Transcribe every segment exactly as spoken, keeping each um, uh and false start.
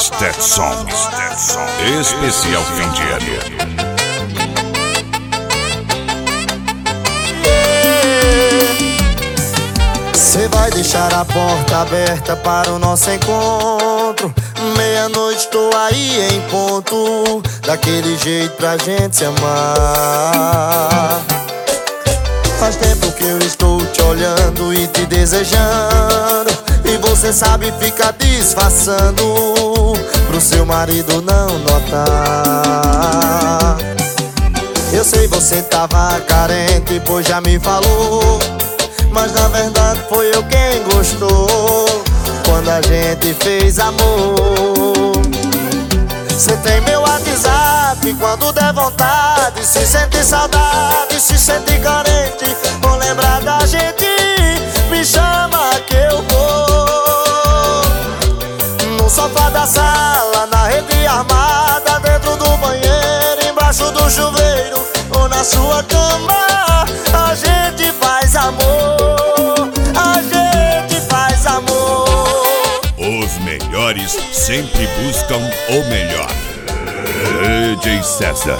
Stetson, especial fim de ano. Cê vai deixar a porta aberta para o nosso encontro. Meia-noite tô aí em ponto, daquele jeito pra gente se amar. Faz tempo que eu estou te olhando e te desejando, e você sabe ficar disfarçando pro seu marido não notar. Eu sei você tava carente, pois já me falou, mas na verdade foi eu quem gostou quando a gente fez amor. Cê tem meu WhatsApp, quando der vontade, se sente saudade, se sente carente, ou lembrar da gente, me chama que eu vou. No sofá da sala, na rede armada, dentro do banheiro, embaixo do chuveiro, ou na sua cama, a gente faz amor, a gente faz amor. Os melhores sempre buscam o melhor. D J César.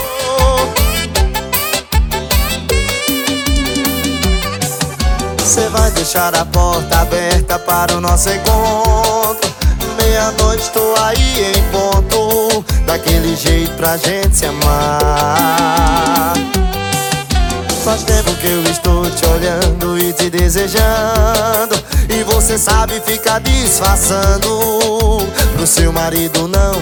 Cê vai deixar a porta aberta para o nosso encontro. Meia-noite tô aí em ponto, daquele jeito pra gente se amar. Faz tempo que eu estou te olhando e te desejando, e você sabe ficar disfarçando pro seu marido não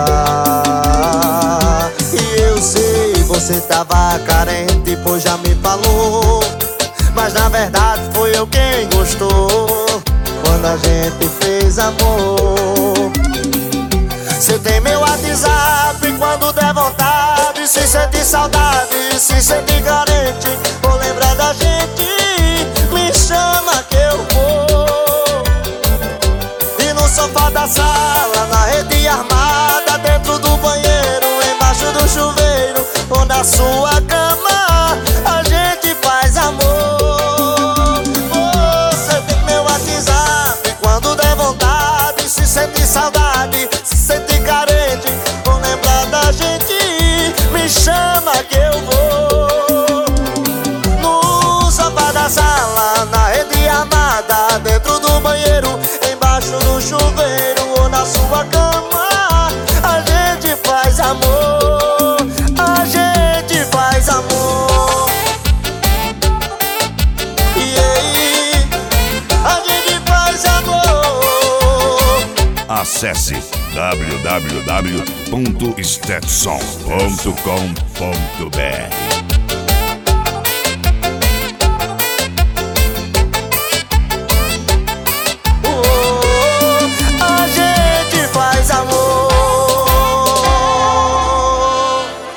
notar. E eu sei, você tava carente, pois já me falou, mas na verdade foi eu quem gostou quando a gente fez amor. Cê tem meu WhatsApp, quando der vontade, se sente saudade, se sente carente, ou lembrar da gente, me chama que eu vou. E no sofá da sala, na rede armada, dentro do banheiro, embaixo do chuveiro, ou na sua cama, a gente faz amor. Você tem meu WhatsApp, quando der vontade, se sente saudade, se sente carente, ou lembrar da gente, me chama que eu vou. No sofá da sala, na rede armada, dentro do banheiro, embaixo do chuveiro, ou na sua cama, a gente faz amor, a gente faz amor. E aí, a gente faz amor. Acesse w w w ponto stetson ponto com ponto b r.